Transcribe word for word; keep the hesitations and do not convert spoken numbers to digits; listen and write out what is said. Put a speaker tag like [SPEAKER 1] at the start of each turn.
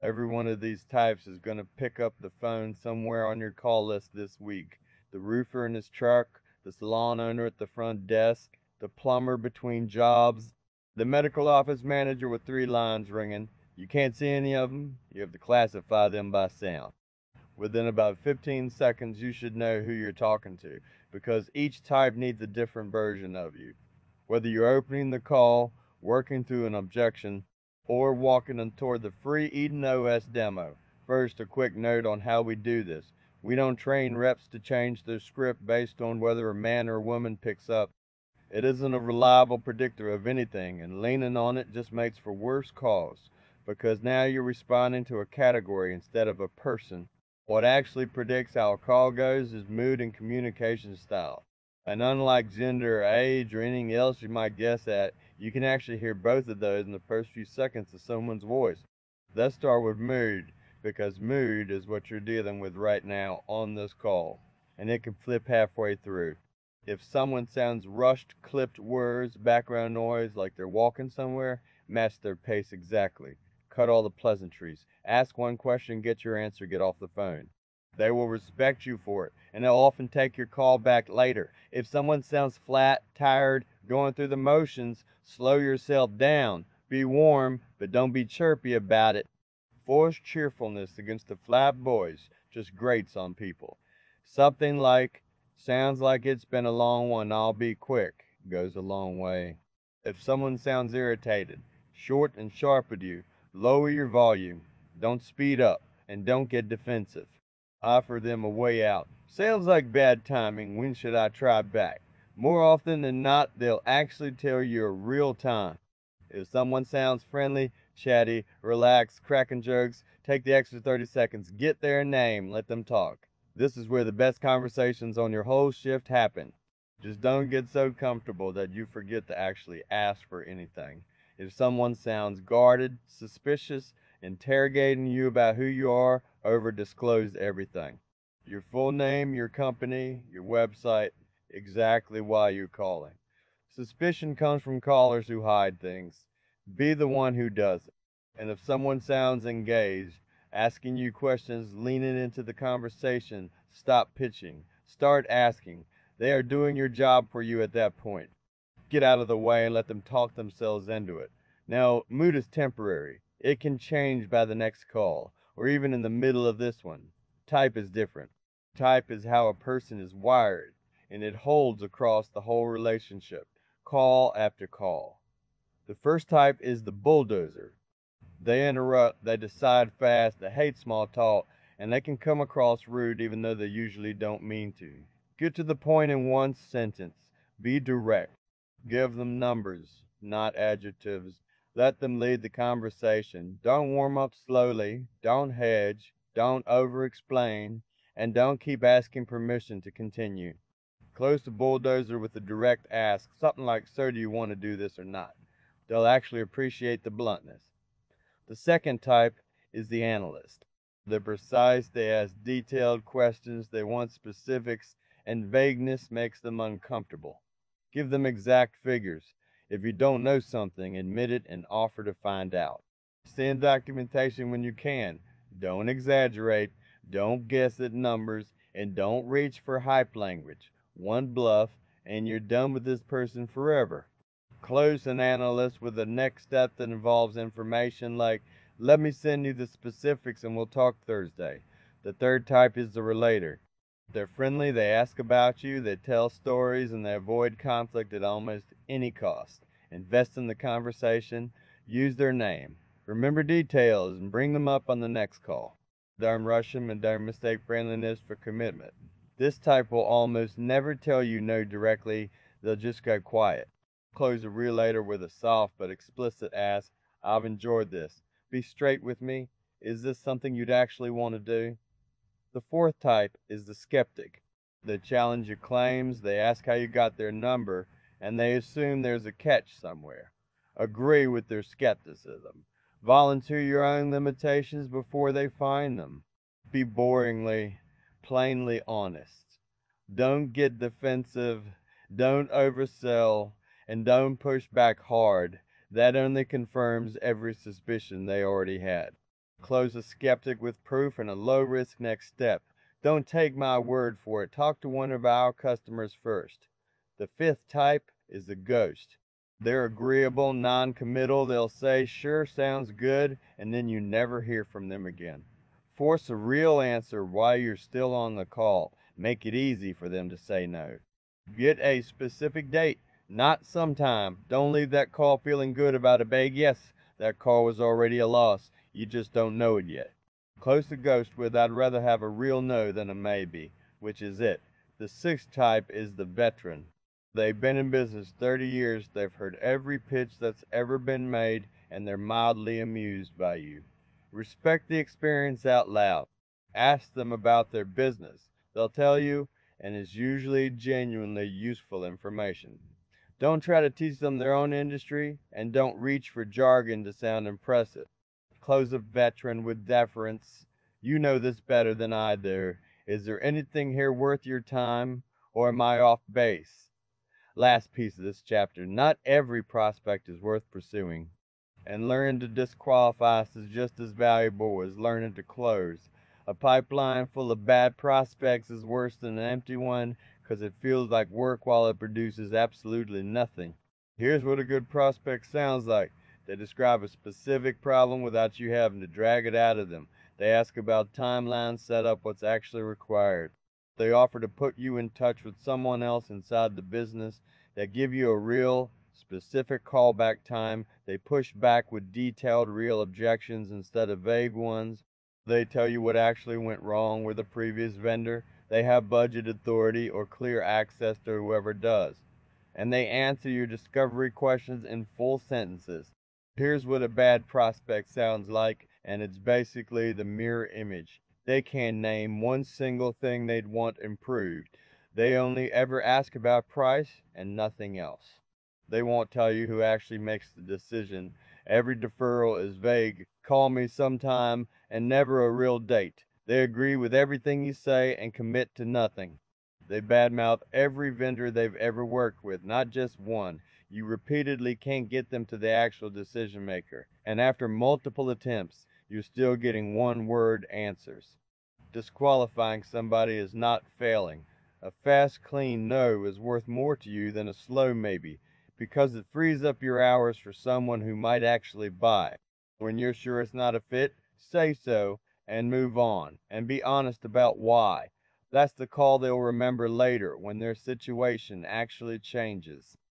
[SPEAKER 1] Every one of these types is going to pick up the phone somewhere on your call list this week. The roofer in his truck, the salon owner at the front desk, the plumber between jobs, the medical office manager with three lines ringing. You can't see any of them. You have to classify them by sound. Within about fifteen seconds, you should know who you're talking to because each type needs a different version of you. Whether you're opening the call, working through an objection, or walking them toward the free Eden O S demo. First, a quick note on how we do this. We don't train reps to change their script based on whether a man or a woman picks up. It isn't a reliable predictor of anything, and leaning on it just makes for worse calls because now you're responding to a category instead of a person. What actually predicts how a call goes is mood and communication style. And unlike gender or age or anything else you might guess at, you can actually hear both of those in the first few seconds of someone's voice. Let's start with mood, because mood is what you're dealing with right now on this call, and it can flip halfway through. If someone sounds rushed, clipped words, background noise, like they're walking somewhere, match their pace exactly. Cut all the pleasantries. Ask one question, get your answer, get off the phone. They will respect you for it, and they'll often take your call back later. If someone sounds flat, tired, going through the motions, slow yourself down. Be warm, but don't be chirpy about it. Forced cheerfulness against the flat voice just grates on people. Something like, sounds like it's been a long one, I'll be quick, goes a long way. If someone sounds irritated, short and sharp with you, lower your volume. Don't speed up, and don't get defensive. Offer them a way out. Sounds like bad timing, when should I try back? More often than not, they'll actually tell you a real time. If someone sounds friendly, chatty, relaxed, cracking jokes, take the extra thirty seconds, get their name, let them talk. This is where the best conversations on your whole shift happen. Just don't get so comfortable that you forget to actually ask for anything. If someone sounds guarded, suspicious, interrogating you about who you are, over disclose everything. Your full name, your company, your website, exactly why you're calling. Suspicion comes from callers who hide things. Be the one who does it. And if someone sounds engaged, asking you questions, leaning into the conversation, stop pitching. Start asking. They are doing your job for you at that point. Get out of the way and let them talk themselves into it. Now, mood is temporary. It can change by the next call, or even in the middle of this one. Type is different. Type is how a person is wired, and it holds across the whole relationship, call after call. The first type is the bulldozer. They interrupt, they decide fast, they hate small talk, and they can come across rude even though they usually don't mean to. Get to the point in one sentence. Be direct. Give them numbers, not adjectives. Let them lead the conversation. Don't warm up slowly. Don't hedge. Don't over explain. And don't keep asking permission to continue. Close the bulldozer with a direct ask, something like, "Sir, do you want to do this or not?" They'll actually appreciate the bluntness. The second type is the analyst. They're precise, they ask detailed questions, they want specifics, and vagueness makes them uncomfortable. Give them exact figures. If you don't know something, admit it and offer to find out. Send documentation when you can. Don't exaggerate, don't guess at numbers, and don't reach for hype language. One bluff, and you're done with this person forever. Close an analyst with a next step that involves information like, "Let me send you the specifics and we'll talk Thursday." The third type is the relator. They're friendly, they ask about you, they tell stories, and they avoid conflict at almost any cost. Invest in the conversation, use their name. Remember details and bring them up on the next call. Don't rush them and don't mistake friendliness for commitment. This type will almost never tell you no directly, they'll just go quiet. Close a relator with a soft but explicit ask, "I've enjoyed this. Be straight with me. Is this something you'd actually want to do?" The fourth type is the skeptic. They challenge your claims, they ask how you got their number, and they assume there's a catch somewhere. Agree with their skepticism. Volunteer your own limitations before they find them. Be boringly, plainly honest. Don't get defensive, don't oversell, and don't push back hard. That only confirms every suspicion they already had. Close a skeptic with proof and a low-risk next step. Don't take my word for it. Talk to one of our customers first. The fifth type is the ghost. They're agreeable, non-committal. They'll say, sure, sounds good, and then you never hear from them again. Force a real answer while you're still on the call. Make it easy for them to say no. Get a specific date, not sometime. Don't leave that call feeling good about a big yes. That call was already a loss. You just don't know it yet. Close the ghost with, I'd rather have a real no than a maybe, which is it. The sixth type is the veteran. They've been in business thirty years, they've heard every pitch that's ever been made, and they're mildly amused by you. Respect the experience out loud. Ask them about their business. They'll tell you, and it's usually genuinely useful information. Don't try to teach them their own industry, and don't reach for jargon to sound impressive. Close a veteran with deference. You know this better than I do. Is there anything here worth your time, or am I off base? Last piece of this chapter. Not every prospect is worth pursuing, and learning to disqualify us is just as valuable as learning to close. A pipeline full of bad prospects is worse than an empty one because it feels like work while it produces absolutely nothing. Here's what a good prospect sounds like. They describe a specific problem without you having to drag it out of them. They ask about timelines, set up what's actually required. They offer to put you in touch with someone else inside the business. They give you a real, specific callback time. They push back with detailed, real objections instead of vague ones. They tell you what actually went wrong with a previous vendor. They have budget authority or clear access to whoever does. And they answer your discovery questions in full sentences. Here's what a bad prospect sounds like, and it's basically the mirror image. They can't name one single thing they'd want improved. They only ever ask about price and nothing else. They won't tell you who actually makes the decision. Every deferral is vague. Call me sometime, and never a real date. They agree with everything you say and commit to nothing. They badmouth every vendor they've ever worked with, not just one. You repeatedly can't get them to the actual decision maker. And after multiple attempts, you're still getting one-word answers. Disqualifying somebody is not failing. A fast, clean no is worth more to you than a slow maybe, because it frees up your hours for someone who might actually buy. When you're sure it's not a fit, say so and move on, and be honest about why. That's the call they'll remember later when their situation actually changes.